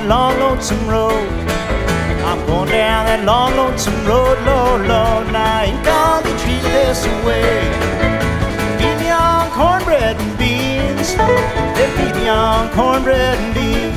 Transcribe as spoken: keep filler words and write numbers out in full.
long, lonesome road. I'm going down that long, lonesome road, Lord, Lord. Now I ain't gonna be treated this way. Feed me on cornbread and beans. They feed me on cornbread and beans.